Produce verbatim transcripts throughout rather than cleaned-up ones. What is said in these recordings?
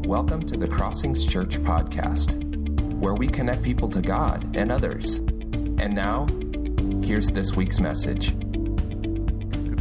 Welcome to the Crossings Church podcast, where we connect people to God and others. And now, here's this week's message. Good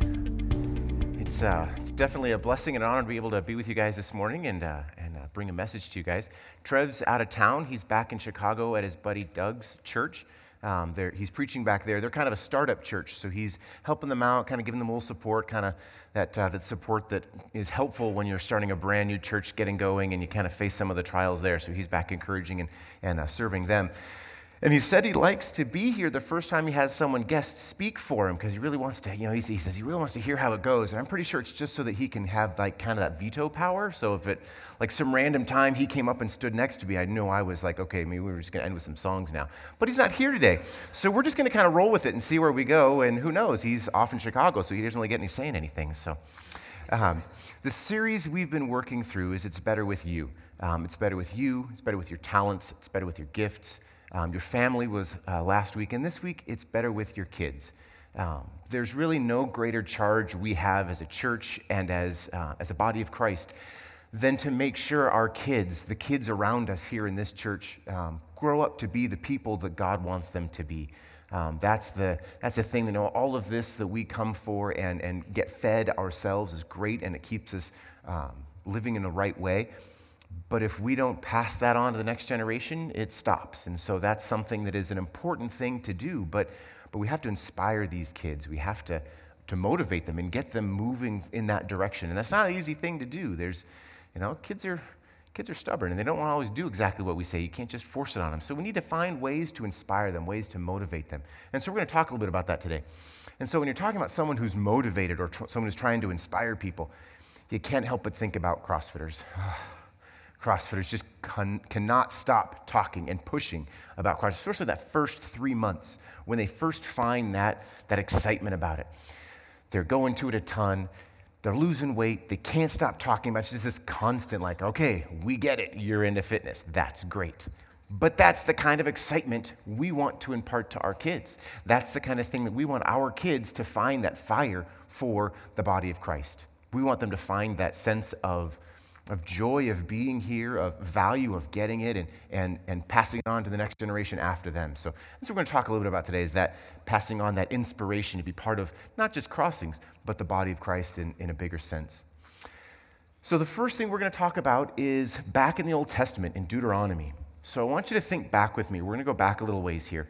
morning. It's uh, it's definitely a blessing and an honor to be able to be with you guys this morning and uh, and uh, bring a message to you guys. Trev's out of town. He's back in Chicago at his buddy Doug's church. Um, he's preaching back there. They're kind of a startup church, so he's helping them out, kind of giving them a little support, kind of that uh, that support that is helpful when you're starting a brand new church, getting going, and you kind of face some of the trials there. So he's back encouraging and, and uh, serving them. And he said he likes to be here the first time he has someone guest speak for him because he really wants to, you know, he, he says he really wants to hear how it goes. And I'm pretty sure it's just so that he can have like kind of that veto power. So if it, like some random time he came up and stood next to me, I know I was like, okay, maybe we were just going to end with some songs now. But he's not here today. So we're just going to kind of roll with it and see where we go. And who knows, he's off in Chicago, so he doesn't really get any saying anything. So um, the series we've been working through is It's Better With You. Um, it's better with you. It's better with your talents. It's better with your gifts. Um, your family was uh, last week, and this week it's better with your kids. Um, there's really no greater charge we have as a church and as uh, as a body of Christ than to make sure our kids, the kids around us here in this church, um, grow up to be the people that God wants them to be. Um, that's the that's the thing. You know, all of this that we come for and and get fed ourselves is great, and it keeps us um, living in the right way. But if we don't pass that on to the next generation, it stops. And so that's something that is an important thing to do. But but we have to inspire these kids. We have to, to motivate them and get them moving in that direction. And that's not an easy thing to do. There's, you know, kids are kids are stubborn and they don't want to always do exactly what we say. You can't just force it on them. So we need to find ways to inspire them, ways to motivate them. And so we're going to talk a little bit about that today. And so when you're talking about someone who's motivated or tr- someone who's trying to inspire people, you can't help but think about CrossFitters. CrossFitters just can, cannot stop talking and pushing about CrossFit, especially that first three months when they first find that, that excitement about it. They're going to it a ton. They're losing weight. They can't stop talking about it. It's just this constant like, okay, we get it. You're into fitness. That's great. But that's the kind of excitement we want to impart to our kids. That's the kind of thing that we want our kids to find, that fire for the body of Christ. We want them to find that sense of of joy of being here, of value of getting it, and and and passing it on to the next generation after them. So that's what we're going to talk a little bit about today, is that passing on that inspiration to be part of not just Crossings, but the body of Christ in, in a bigger sense. So the first thing we're going to talk about is back in the Old Testament, in Deuteronomy. So I want you to think back with me. We're going to go back a little ways here.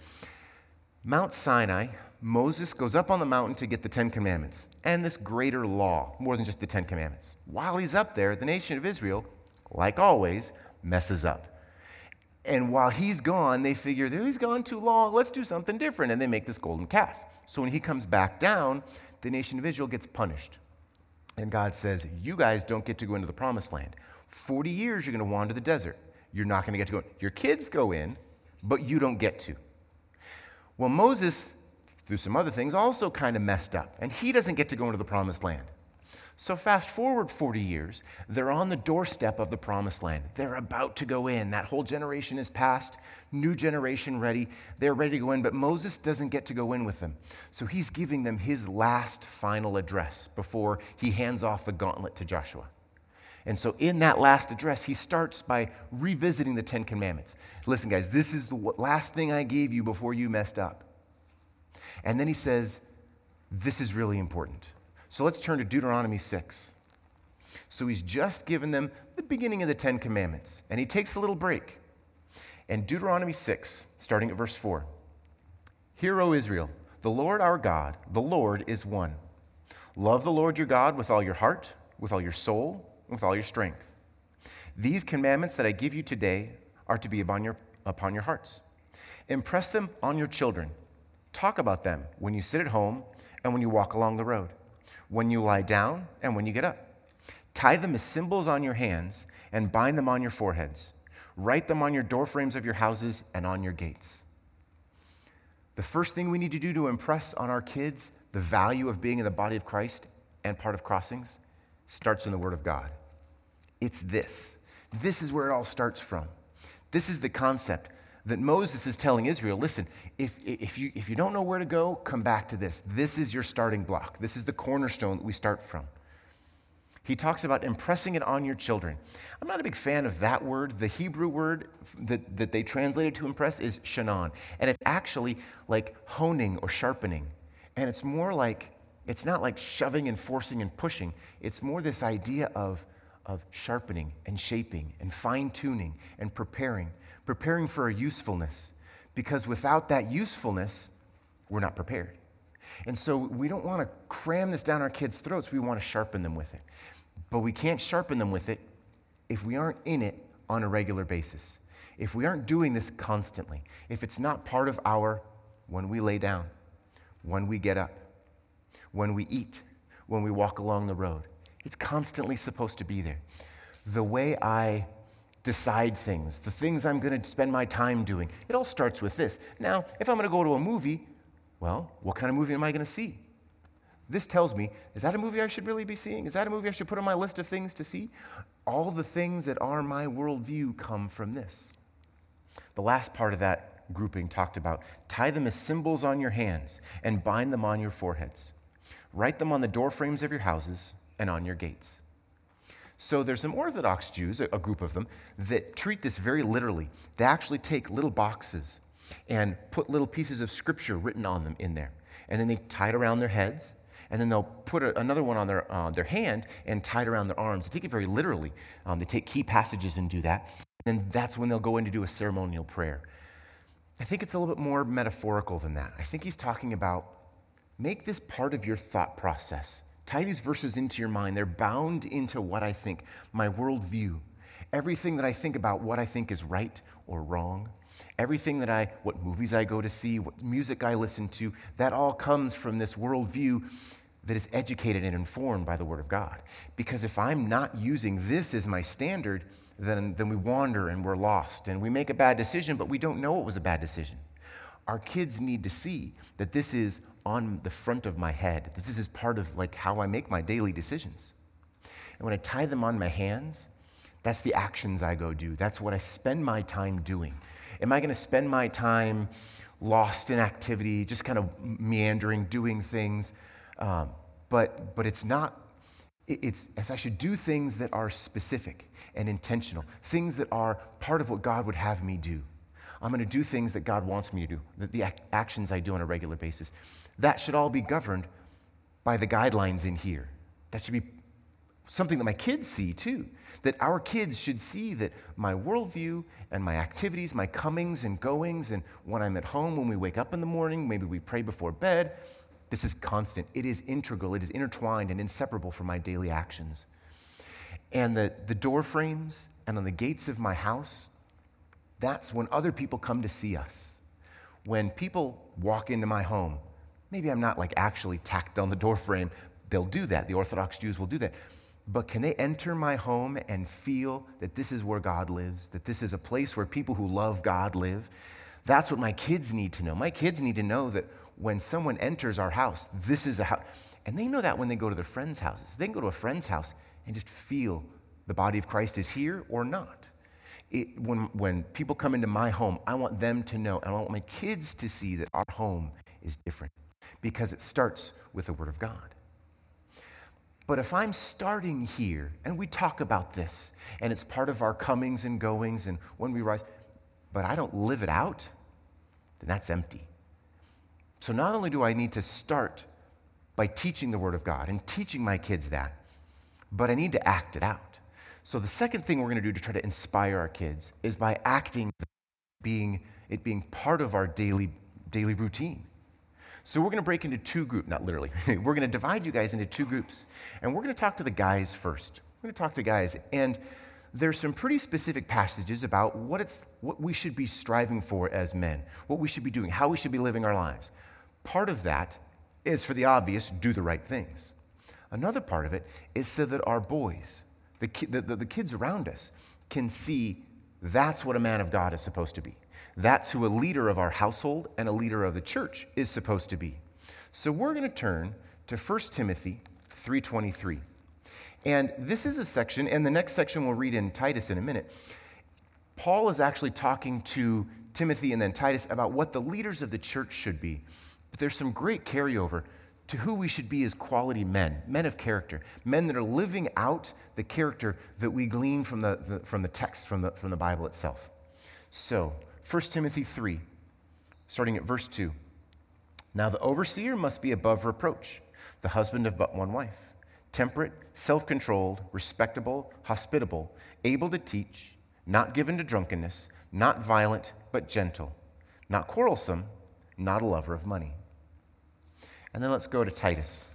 Mount Sinai, Moses goes up on the mountain to get the Ten Commandments and this greater law, more than just the Ten Commandments. While he's up there, the nation of Israel, like always, messes up. And while he's gone, they figure, he's gone too long, let's do something different, and they make this golden calf. So when he comes back down, the nation of Israel gets punished. And God says, you guys don't get to go into the promised land. forty years you're going to wander the desert. You're not going to get to go. Your kids go in, but you don't get to. Well, Moses, through some other things, also kind of messed up, and he doesn't get to go into the promised land. So fast forward forty years, they're on the doorstep of the promised land. They're about to go in. That whole generation is past, new generation ready. They're ready to go in, but Moses doesn't get to go in with them. So he's giving them his last final address before he hands off the gauntlet to Joshua. And so in that last address, he starts by revisiting the Ten Commandments. Listen, guys, this is the last thing I gave you before you messed up. And then he says, this is really important. So let's turn to Deuteronomy six. So he's just given them the beginning of the Ten Commandments, and he takes a little break. And Deuteronomy six, starting at verse four. Hear, O Israel, the Lord our God, the Lord is one. Love the Lord your God with all your heart, with all your soul, and with all your strength. These commandments that I give you today are to be upon your, upon your hearts. Impress them on your children. Talk about them when you sit at home and when you walk along the road, when you lie down and when you get up. Tie them as symbols on your hands and bind them on your foreheads. Write them on your doorframes of your houses and on your gates. The first thing we need to do to impress on our kids the value of being in the body of Christ and part of Crossings starts in the Word of God. It's this. This is where it all starts from. This is the concept that Moses is telling Israel, listen, if, if, you, if you don't know where to go, come back to this. This is your starting block. This is the cornerstone that we start from. He talks about impressing it on your children. I'm not a big fan of that word. The Hebrew word that, that they translated to impress is shanan. And it's actually like honing or sharpening. And it's more like, it's not like shoving and forcing and pushing. It's more this idea of, of sharpening and shaping and fine-tuning and preparing, preparing for a usefulness. Because without that usefulness, we're not prepared. And so we don't want to cram this down our kids' throats. We want to sharpen them with it. But we can't sharpen them with it if we aren't in it on a regular basis. If we aren't doing this constantly. If it's not part of our when we lay down, when we get up, when we eat, when we walk along the road. It's constantly supposed to be there. The way I decide things, the things I'm going to spend my time doing, it all starts with this. Now, if I'm going to go to a movie, well, what kind of movie am I going to see? This tells me, is that a movie I should really be seeing? Is that a movie I should put on my list of things to see? All the things that are my worldview come from this. The last part of that grouping talked about, tie them as symbols on your hands and bind them on your foreheads. Write them on the doorframes of your houses and on your gates. So there's some Orthodox Jews, a group of them, that treat this very literally. They actually take little boxes and put little pieces of scripture written on them in there. And then they tie it around their heads. And then they'll put a, another one on their uh, their hand and tie it around their arms. They take it very literally. Um, they take key passages and do that. And then that's when they'll go in to do a ceremonial prayer. I think it's a little bit more metaphorical than that. I think he's talking about make this part of your thought process. Tie these verses into your mind. They're bound into what I think, my worldview. Everything that I think about what I think is right or wrong. Everything that I, what movies I go to see, what music I listen to, that all comes from this worldview that is educated and informed by the Word of God. Because if I'm not using this as my standard, then, then we wander and we're lost. And we make a bad decision, but we don't know it was a bad decision. Our kids need to see that this is on the front of my head, that this is part of like how I make my daily decisions. And when I tie them on my hands, that's the actions I go do. That's what I spend my time doing. Am I going to spend my time lost in activity, just kind of meandering, doing things? Um, but but it's not, it, it's as I should do things that are specific and intentional, things that are part of what God would have me do. I'm going to do things that God wants me to do, the, the ac- actions I do on a regular basis. That should all be governed by the guidelines in here. That should be something that my kids see too. That our kids should see that my worldview and my activities, my comings and goings, and when I'm at home, when we wake up in the morning, maybe we pray before bed, this is constant. It is integral. It is intertwined and inseparable from my daily actions. And the, the door frames and on the gates of my house, that's when other people come to see us. When people walk into my home, maybe I'm not like actually tacked on the door frame. They'll do that. The Orthodox Jews will do that. But can they enter my home and feel that this is where God lives, that this is a place where people who love God live? That's what my kids need to know. My kids need to know that when someone enters our house, this is a house. And they know that when they go to their friends' houses. They can go to a friend's house and just feel the body of Christ is here or not. It, when, when people come into my home, I want them to know, and I want my kids to see that our home is different because it starts with the Word of God. But if I'm starting here, and we talk about this, and it's part of our comings and goings and when we rise, but I don't live it out, then that's empty. So not only do I need to start by teaching the Word of God and teaching my kids that, but I need to act it out. So the second thing we're going to do to try to inspire our kids is by acting, being it being part of our daily daily routine. So we're going to break into two groups, not literally. We're going to divide you guys into two groups. And we're going to talk to the guys first. We're going to talk to guys. And there's some pretty specific passages about what it's what we should be striving for as men, what we should be doing, how we should be living our lives. Part of that is for the obvious, do the right things. Another part of it is so that our boys, the, ki- the, the, the kids around us, can see that's what a man of God is supposed to be. That's who a leader of our household and a leader of the church is supposed to be. So we're going to turn to First Timothy three twenty-three. And this is a section, and the next section we'll read in Titus in a minute. Paul is actually talking to Timothy and then Titus about what the leaders of the church should be. But there's some great carryover to who we should be as quality men, men of character, men that are living out the character that we glean from the, the, from the text, from the, from the Bible itself. So, First Timothy three, starting at verse two. Now the overseer must be above reproach, the husband of but one wife, temperate, self-controlled, respectable, hospitable, able to teach, not given to drunkenness, not violent, but gentle, not quarrelsome, not a lover of money. And then let's go to Titus.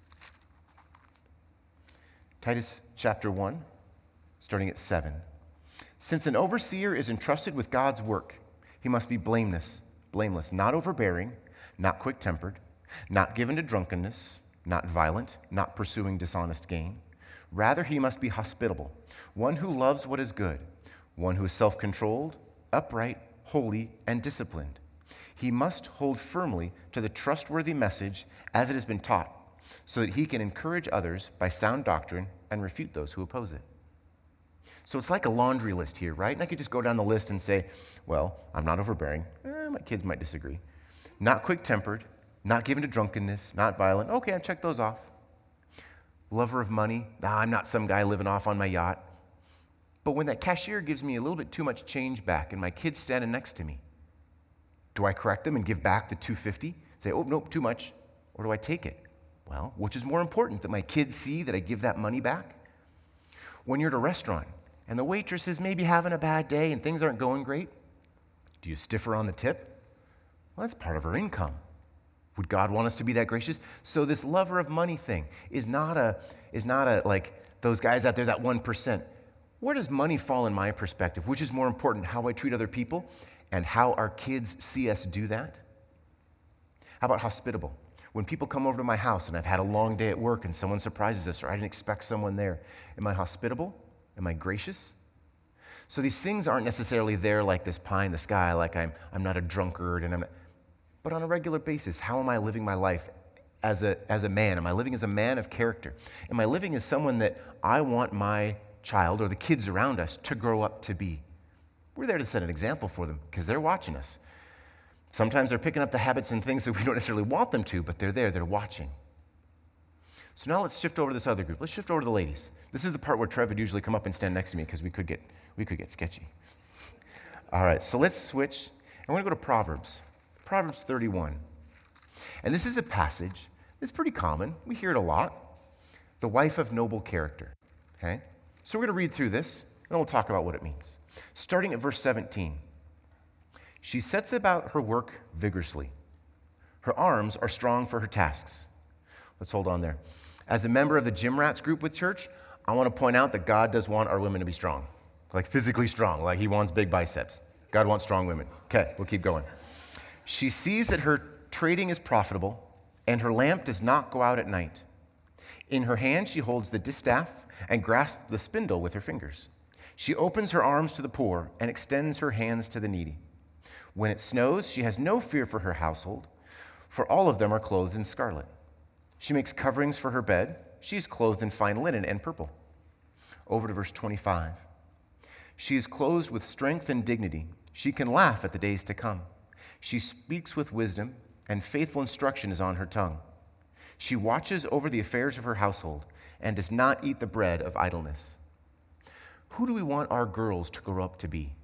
Titus chapter one, starting at seven. Since an overseer is entrusted with God's work, he must be blameless, blameless, not overbearing, not quick-tempered, not given to drunkenness, not violent, not pursuing dishonest gain. Rather, he must be hospitable, one who loves what is good, one who is self-controlled, upright, holy, and disciplined. He must hold firmly to the trustworthy message as it has been taught, so that he can encourage others by sound doctrine and refute those who oppose it. So it's like a laundry list here, right? And I could just go down the list and say, well, I'm not overbearing. Eh, my kids might disagree. Not quick-tempered, not given to drunkenness, not violent. Okay, I checked those off. Lover of money. Nah, I'm not some guy living off on my yacht. But when that cashier gives me a little bit too much change back and my kid's standing next to me, do I correct them and give back the two hundred fifty dollars? Say, oh, nope, too much. Or do I take it? Well, which is more important, that my kids see that I give that money back? When you're at a restaurant and the waitress is maybe having a bad day and things aren't going great, do you stiff her on the tip? Well, that's part of her income. Would God want us to be that gracious? So this lover of money thing is not a, is not a like those guys out there, that one percent. Where does money fall in my perspective? Which is more important, how I treat other people and how our kids see us do that? How about hospitable? When people come over to my house and I've had a long day at work and someone surprises us or I didn't expect someone there, am I hospitable? Am I gracious? So these things aren't necessarily there like this pie in the sky, like I'm, I'm not a drunkard, and I'm not, but on a regular basis, how am I living my life as a, as a man? Am I living as a man of character? Am I living as someone that I want my child or the kids around us to grow up to be? We're there to set an example for them because they're watching us. Sometimes they're picking up the habits and things that we don't necessarily want them to, but they're there, they're watching. So now let's shift over to this other group. Let's shift over to the ladies. This is the part where Trev would usually come up and stand next to me because we could get we could get sketchy. All right, so let's switch. I'm going to go to Proverbs. Proverbs thirty-one. And this is a passage that's pretty common. We hear it a lot. The wife of noble character. Okay? So we're going to read through this, and we'll talk about what it means. Starting at verse seventeen. She sets about her work vigorously. Her arms are strong for her tasks. Let's hold on there. As a member of the Gym Rats group with church, I want to point out that God does want our women to be strong, like physically strong, like he wants big biceps. God wants strong women. Okay, we'll keep going. She sees that her trading is profitable, and her lamp does not go out at night. In her hand she holds the distaff and grasps the spindle with her fingers. She opens her arms to the poor and extends her hands to the needy. When it snows, she has no fear for her household, for all of them are clothed in scarlet. She makes coverings for her bed. She is clothed in fine linen and purple. Over to verse twenty-five. She is clothed with strength and dignity. She can laugh at the days to come. She speaks with wisdom, and faithful instruction is on her tongue. She watches over the affairs of her household and does not eat the bread of idleness. Who do we want our girls to grow up to be?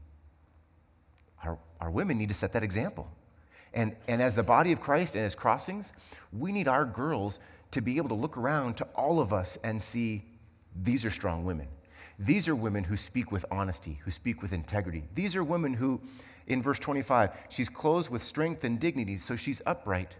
Our, our women need to set that example. And, and as the body of Christ and as Crossings, we need our girls to be able to look around to all of us and see these are strong women. These are women who speak with honesty, who speak with integrity. These are women who, in verse twenty-five, she's clothed with strength and dignity, so she's upright,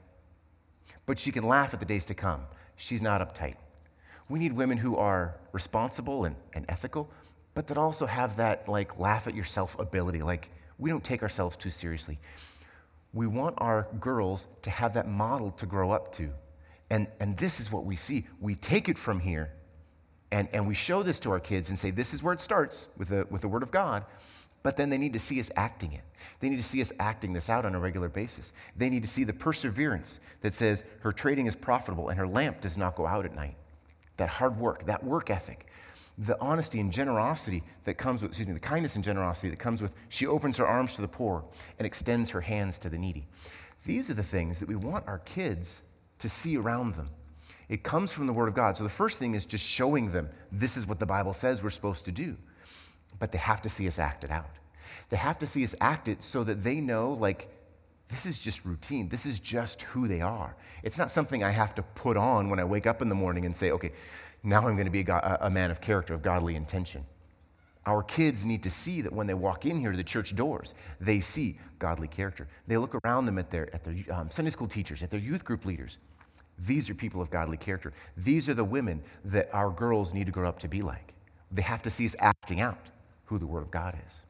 but she can laugh at the days to come. She's not uptight. We need women who are responsible and, and ethical, but that also have that like laugh at yourself ability, like we don't take ourselves too seriously. We want our girls to have that model to grow up to. And, and this is what we see. We take it from here, and, and we show this to our kids and say, this is where it starts with the, with the Word of God, but then they need to see us acting it. They need to see us acting this out on a regular basis. They need to see the perseverance that says her trading is profitable and her lamp does not go out at night. That hard work, that work ethic. The honesty and generosity that comes with, excuse me, the kindness and generosity that comes with, she opens her arms to the poor and extends her hands to the needy. These are the things that we want our kids to see around them. It comes from the Word of God. So the first thing is just showing them this is what the Bible says we're supposed to do. But they have to see us act it out. They have to see us act it so that they know, like, this is just routine. This is just who they are. It's not something I have to put on when I wake up in the morning and say, okay, now I'm going to be a, go- a man of character, of godly intention. Our kids need to see that when they walk in here to the church doors, they see godly character. They look around them at their, at their um, Sunday school teachers, at their youth group leaders. These are people of godly character. These are the women that our girls need to grow up to be like. They have to see us acting out who the Word of God is.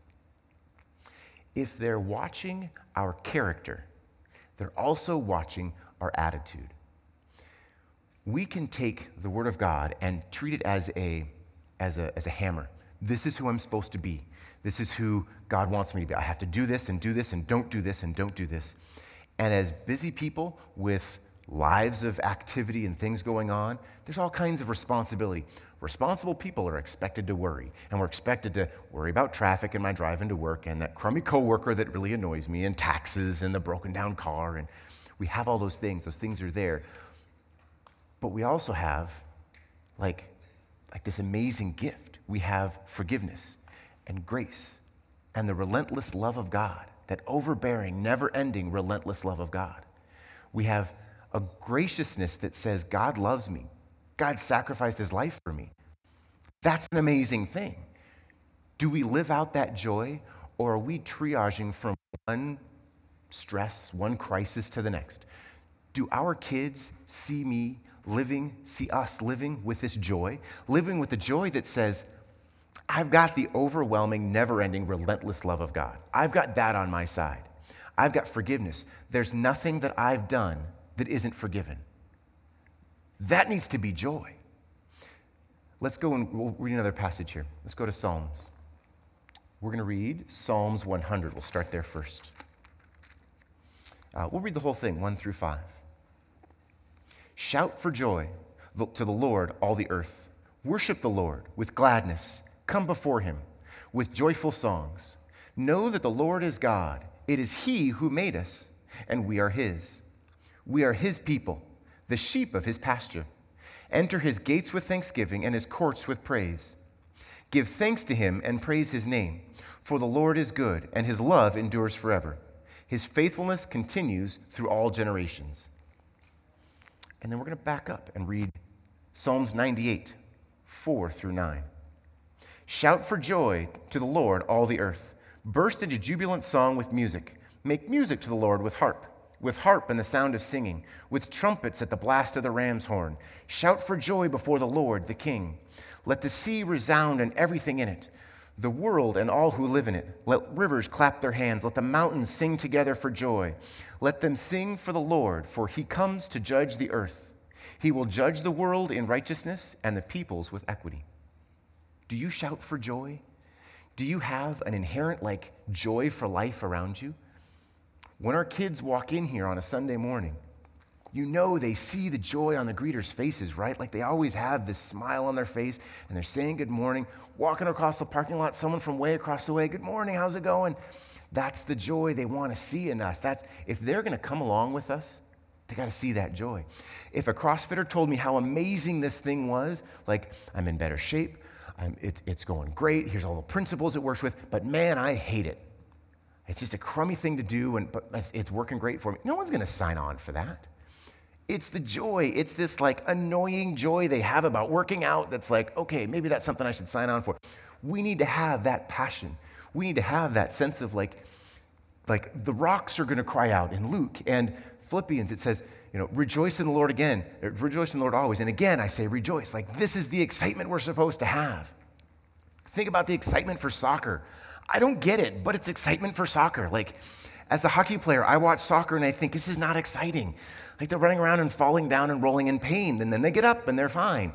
If they're watching our character, they're also watching our attitude. We can take the Word of God and treat it as a, as a, as a hammer. This is who I'm supposed to be. This is who God wants me to be. I have to do this and do this and don't do this and don't do this. And as busy people with lives of activity and things going on, there's all kinds of responsibility. Responsible people are expected to worry, and we're expected to worry about traffic and my driving to work and that crummy coworker that really annoys me and taxes and the broken down car, and we have all those things. Those things are there. But we also have like, like this amazing gift. We have forgiveness and grace and the relentless love of God, that overbearing, never-ending, relentless love of God. We have a graciousness that says, God loves me. God sacrificed his life for me. That's an amazing thing. Do we live out that joy, or are we triaging from one stress, one crisis to the next? Do our kids see me living, see us living with this joy, living with the joy that says, I've got the overwhelming, never-ending, relentless love of God. I've got that on my side. I've got forgiveness. There's nothing that I've done that isn't forgiven. That needs to be joy. Let's go and we'll read another passage here. Let's go to Psalms. We're going to read Psalms one hundred. We'll start there first. Uh, we'll read the whole thing, one through five. Shout for joy to the Lord, all the earth. Worship the Lord with gladness. Come before him with joyful songs. Know that the Lord is God. It is he who made us, and we are his. We are his people, the sheep of his pasture. Enter his gates with thanksgiving and his courts with praise. Give thanks to him and praise his name, for the Lord is good, and his love endures forever. His faithfulness continues through all generations. And then we're going to back up and read Psalms ninety-eight, four through nine. Shout for joy to the Lord, all the earth. Burst into jubilant song with music. Make music to the Lord with harp. With harp and the sound of singing, with trumpets at the blast of the ram's horn. Shout for joy before the Lord, the King. Let the sea resound and everything in it, the world and all who live in it. Let rivers clap their hands. Let the mountains sing together for joy. Let them sing for the Lord, for he comes to judge the earth. He will judge the world in righteousness and the peoples with equity. Do you shout for joy? Do you have an inherent, like, joy for life around you? When our kids walk in here on a Sunday morning, you know they see the joy on the greeters' faces, right? Like they always have this smile on their face, and they're saying good morning, walking across the parking lot, someone from way across the way, good morning, how's it going? That's the joy they want to see in us. That's, if they're going to come along with us, they got to see that joy. If a CrossFitter told me how amazing this thing was, like I'm in better shape, I'm, it, it's going great, here's all the principles it works with, but man, I hate it. It's just a crummy thing to do, and but it's working great for me. No one's going to sign on for that. It's the joy. It's this like annoying joy they have about working out that's like, okay, maybe that's something I should sign on for. We need to have that passion. We need to have that sense of like, like the rocks are going to cry out in Luke and Philippians. It says, you know, rejoice in the Lord again. Rejoice in the Lord always. And again, I say rejoice. Like this is the excitement we're supposed to have. Think about the excitement for soccer. I don't get it, but it's excitement for soccer. Like, as a hockey player, I watch soccer and I think this is not exciting. Like, they're running around and falling down and rolling in pain, and then they get up and they're fine.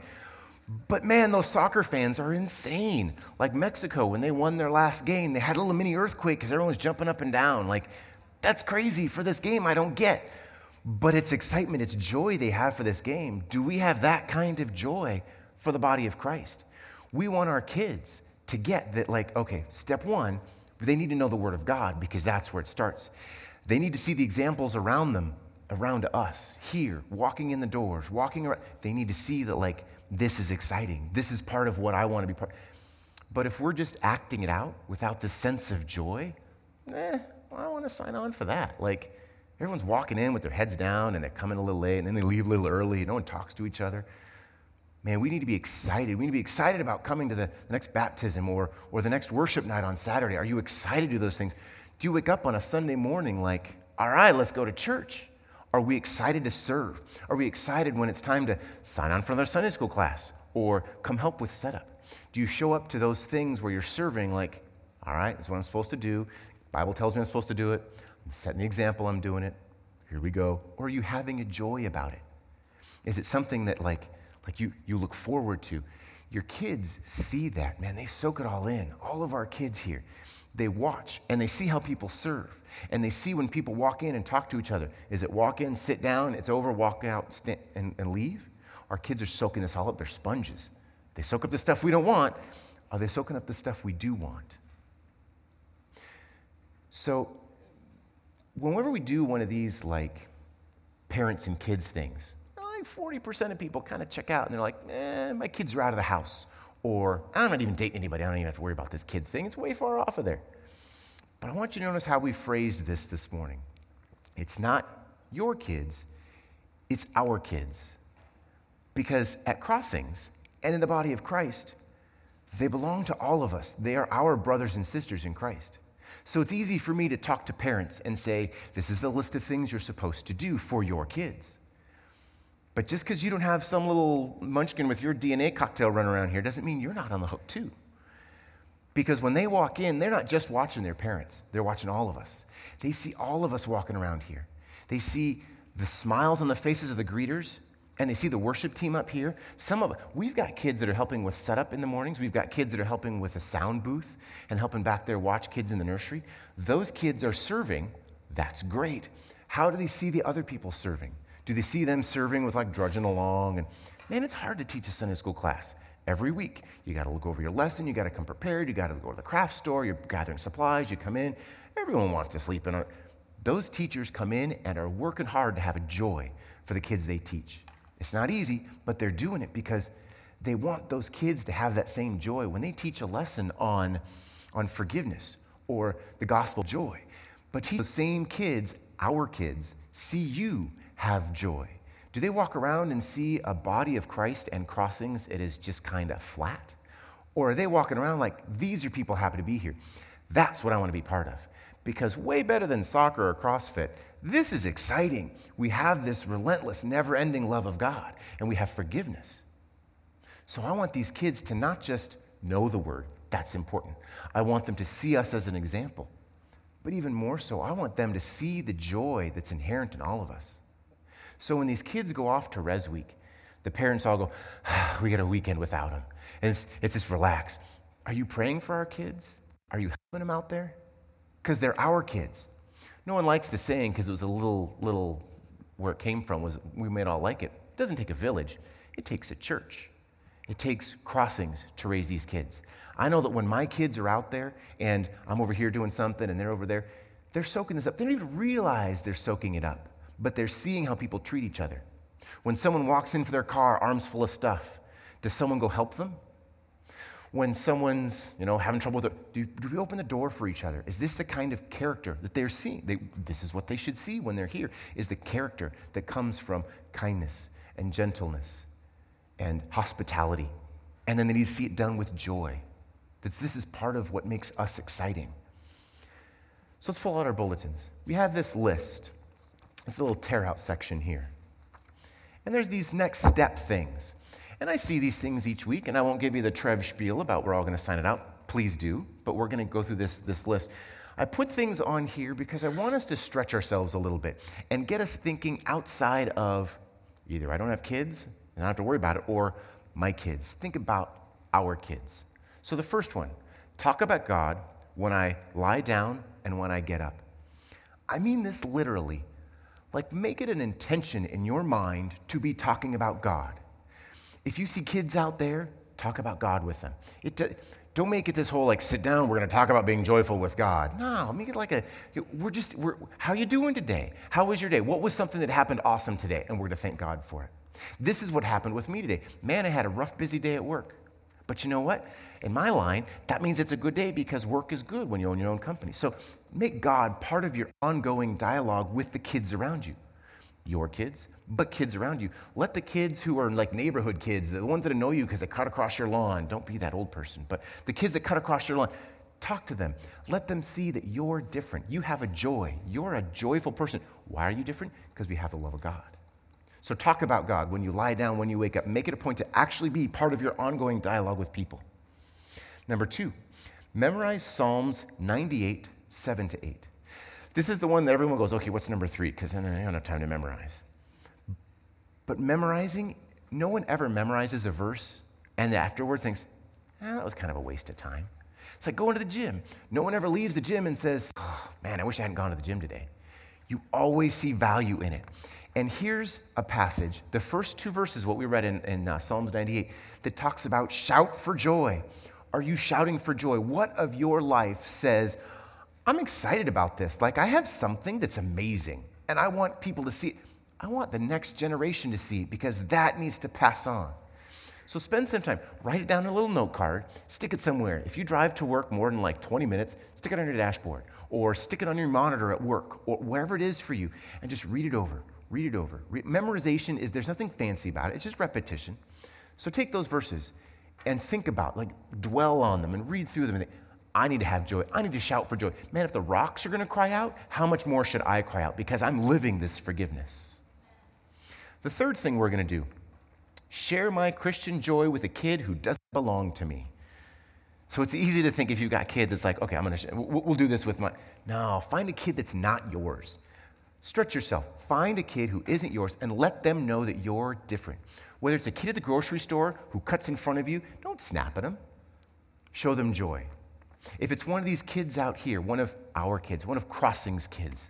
But man, those soccer fans are insane. Like Mexico, when they won their last game, they had a little mini earthquake because everyone was jumping up and down. Like, that's crazy for this game, I don't get. But it's excitement, it's joy they have for this game. Do we have that kind of joy for the body of Christ? We want our kids to get that, like, okay, step one, they need to know the Word of God because that's where it starts. They need to see the examples around them around us, here, walking in the doors, walking around, they need to see that, like, this is exciting. This is part of what I want to be part of. But if we're just acting it out without the sense of joy, eh, well, I don't want to sign on for that. Like, everyone's walking in with their heads down and they're coming a little late and then they leave a little early. No one talks to each other. Man, we need to be excited. We need to be excited about coming to the, the next baptism or, or the next worship night on Saturday. Are you excited to do those things? Do you wake up on a Sunday morning like, all right, let's go to church? Are we excited to serve? Are we excited when it's time to sign on for their Sunday school class or come help with setup? Do you show up to those things where you're serving like, all right, this is what I'm supposed to do. The Bible tells me I'm supposed to do it. I'm setting the example, I'm doing it. Here we go. Or are you having a joy about it? Is it something that like, like you, you look forward to? Your kids see that, man. They soak it all in. All of our kids here, they watch and they see how people serve. And they see when people walk in and talk to each other. Is it walk in, sit down, it's over, walk out, stand, and, and leave? Our kids are soaking this all up. They're sponges. They soak up the stuff we don't want. Are they soaking up the stuff we do want? So whenever we do one of these like parents and kids things, like forty percent of people kind of check out and they're like, eh, my kids are out of the house. Or I'm not even dating anybody. I don't even have to worry about this kid thing. It's way far off of there. But I want you to notice how we phrased this this morning. It's not your kids, it's our kids. Because at Crossings and in the body of Christ, they belong to all of us. They are our brothers and sisters in Christ. So it's easy for me to talk to parents and say, this is the list of things you're supposed to do for your kids. But just because you don't have some little munchkin with your D N A cocktail running around here doesn't mean you're not on the hook too. Because when they walk in, they're not just watching their parents. They're watching all of us. They see all of us walking around here. They see the smiles on the faces of the greeters, and they see the worship team up here. Some of we've got kids that are helping with setup in the mornings. We've got kids that are helping with a sound booth and helping back there watch kids in the nursery. Those kids are serving. That's great. How do they see the other people serving? Do they see them serving with like drudging along? And man, it's hard to teach a Sunday school class. Every week, you got to look over your lesson. You got to come prepared. You got to go to the craft store. You're gathering supplies. You come in. Everyone wants to sleep in. Those teachers come in and are working hard to have a joy for the kids they teach. It's not easy, but they're doing it because they want those kids to have that same joy when they teach a lesson on, on forgiveness or the gospel joy. But teach those same kids, our kids, see you have joy. Do they walk around and see a body of Christ and Crossings it is just kind of flat? Or are they walking around like, these are people happy to be here? That's what I want to be part of. Because way better than soccer or CrossFit, this is exciting. We have this relentless, never-ending love of God, and we have forgiveness. So I want these kids to not just know the word. That's important. I want them to see us as an example. But even more so, I want them to see the joy that's inherent in all of us. So when these kids go off to Res Week, the parents all go, ah, we got a weekend without them. And it's, it's just relaxed. Are you praying for our kids? Are you helping them out there? Because they're our kids. No one likes the saying because it was a little, little, where it came from was we may not like it. It doesn't take a village. It takes a church. It takes Crossings to raise these kids. I know that when my kids are out there and I'm over here doing something and they're over there, they're soaking this up. They don't even realize they're soaking it up, but they're seeing how people treat each other. When someone walks in for their car, arms full of stuff, does someone go help them? When someone's, you know, having trouble with it, do, do we open the door for each other? Is this the kind of character that they're seeing? They, this is what they should see when they're here, is the character that comes from kindness and gentleness and hospitality. And then they need to see it done with joy. That this is part of what makes us exciting. So let's pull out our bulletins. We have this list, this little tear-out section here. And there's these next step things. And I see these things each week, and I won't give you the Trev spiel about we're all going to sign it out. Please do, but we're going to go through this, this list. I put things on here because I want us to stretch ourselves a little bit and get us thinking outside of either I don't have kids, and I don't have to worry about it, or my kids. Think about our kids. So the first one, talk about God when I lie down and when I get up. I mean this literally. Like, make it an intention in your mind to be talking about God. If you see kids out there, talk about God with them. It, Don't make it this whole, like, sit down, we're going to talk about being joyful with God. No, make it like a, we're just, we're, how you doing today? How was your day? What was something that happened awesome today? And we're going to thank God for it. This is what happened with me today. Man, I had a rough, busy day at work. But you know what? In my line, that means it's a good day because work is good when you own your own company. So make God part of your ongoing dialogue with the kids around you. Your kids, but kids around you. Let the kids who are like neighborhood kids, the ones that know you because they cut across your lawn, don't be that old person, but the kids that cut across your lawn, talk to them. Let them see that you're different. You have a joy. You're a joyful person. Why are you different? Because we have the love of God. So talk about God when you lie down, when you wake up. Make it a point to actually be part of your ongoing dialogue with people. Number two, memorize Psalms ninety-eight, seven to eight. This is the one that everyone goes, okay, what's number three? Because then I don't have time to memorize. But memorizing, no one ever memorizes a verse and afterwards thinks, eh, that was kind of a waste of time. It's like going to the gym. No one ever leaves the gym and says, oh, man, I wish I hadn't gone to the gym today. You always see value in it. And here's a passage, the first two verses, what we read in, in uh, Psalms ninety-eight, that talks about shout for joy. Are you shouting for joy? What of your life says, I'm excited about this. Like, I have something that's amazing, and I want people to see it. I want the next generation to see it because that needs to pass on. So spend some time. Write it down in a little note card. Stick it somewhere. If you drive to work more than like twenty minutes, stick it on your dashboard or stick it on your monitor at work or wherever it is for you and just read it over. Read it over. Re- memorization is, there's nothing fancy about it. It's just repetition. So take those verses and think about, like, dwell on them and read through them and think, I need to have joy. I need to shout for joy. Man, if the rocks are going to cry out, how much more should I cry out? Because I'm living this forgiveness. The third thing we're going to do, share my Christian joy with a kid who doesn't belong to me. So it's easy to think if you've got kids, it's like, okay, I'm going to, we'll do this with my, no, find a kid that's not yours. Stretch yourself. Find a kid who isn't yours and let them know that you're different. Whether it's a kid at the grocery store who cuts in front of you, don't snap at them. Show them joy. If it's one of these kids out here, one of our kids, one of Crossing's kids,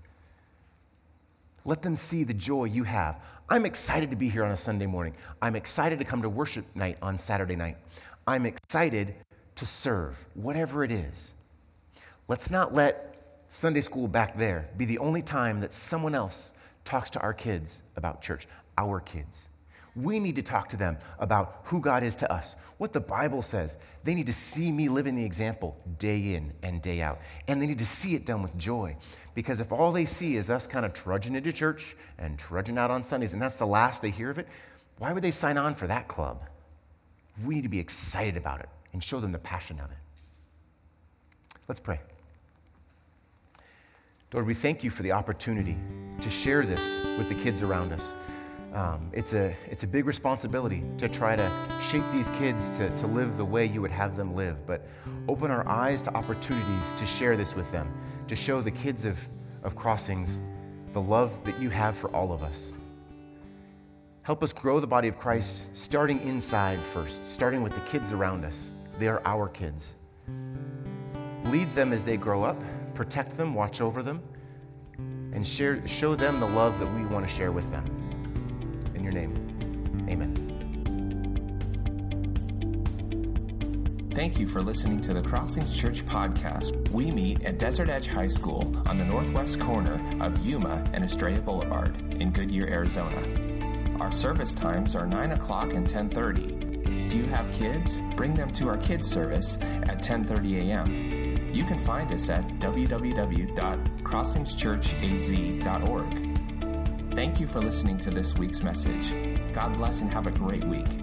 let them see the joy you have. I'm excited to be here on a Sunday morning. I'm excited to come to worship night on Saturday night. I'm excited to serve, whatever it is. Let's not let Sunday school back there be the only time that someone else talks to our kids about church, our kids. We need to talk to them about who God is to us, what the Bible says. They need to see me living the example day in and day out. And they need to see it done with joy. Because if all they see is us kind of trudging into church and trudging out on Sundays, and that's the last they hear of it, why would they sign on for that club? We need to be excited about it and show them the passion of it. Let's pray. Lord, we thank you for the opportunity to share this with the kids around us. Um, it's a it's a big responsibility to try to shape these kids to, to live the way you would have them live, but open our eyes to opportunities to share this with them, to show the kids of, of Crossings the love that you have for all of us. Help us grow the body of Christ, starting inside first, starting with the kids around us. They are our kids. Lead them as they grow up, protect them, watch over them, and share, show them the love that we want to share with them. In your name, amen. Thank you for listening to the Crossings Church podcast. We meet at Desert Edge High School on the northwest corner of Yuma and Estrella Boulevard in Goodyear, Arizona. Our service times are nine o'clock and ten thirty. Do you have kids? Bring them to our kids service at ten thirty a.m. You can find us at w w w dot crossings church a z dot org. Thank you for listening to this week's message. God bless and have a great week.